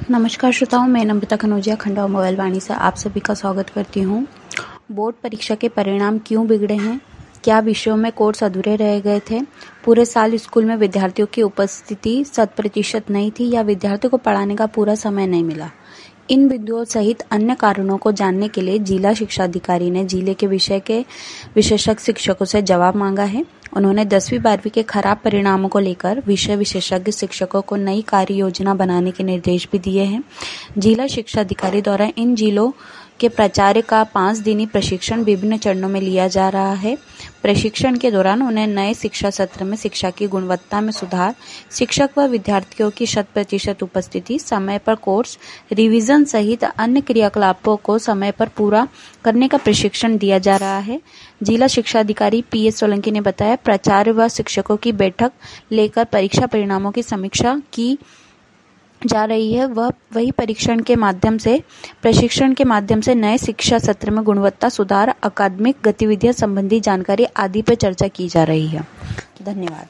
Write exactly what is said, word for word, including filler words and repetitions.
नमस्कार श्रोताओं, मैं नम्रता कनौजिया खंडवा मोबाइल वाणी से आप सभी का स्वागत करती हूँ। बोर्ड परीक्षा के परिणाम क्यों बिगड़े हैं? क्या विषयों में कोर्स अधूरे रह गए थे? पूरे साल स्कूल में विद्यार्थियों की उपस्थिति शत प्रतिशत नहीं थी या विद्यार्थियों को पढ़ाने का पूरा समय नहीं मिला? इन बिंदुओं सहित अन्य कारणों को जानने के लिए जिला शिक्षा अधिकारी ने जिले के विषय के विशेषज्ञ शिक्षकों से जवाब मांगा है। उन्होंने दसवीं बारहवीं के खराब परिणामों को लेकर विषय विशेषज्ञ शिक्षकों को नई कार्य योजना बनाने के निर्देश भी दिए हैं। जिला शिक्षा अधिकारी द्वारा इन जिलों के प्राचार्य का पाँच दिनी प्रशिक्षण विभिन्न चरणों में लिया जा रहा है। प्रशिक्षण के दौरान उन्हें नए शिक्षा सत्र में शिक्षा की गुणवत्ता में सुधार, शिक्षक व विद्यार्थियों की शत प्रतिशत उपस्थिति, समय पर कोर्स रिवीजन सहित अन्य क्रियाकलापों को समय पर पूरा करने का प्रशिक्षण दिया जा रहा है। जिला शिक्षा अधिकारी पी एस सोलंकी ने बताया, प्राचार्य व शिक्षकों की बैठक लेकर परीक्षा परिणामों की समीक्षा की जा रही है। वह वही परीक्षण के माध्यम से प्रशिक्षण के माध्यम से नए शिक्षा सत्र में गुणवत्ता सुधार, अकादमिक गतिविधियां संबंधी जानकारी आदि पर चर्चा की जा रही है। धन्यवाद।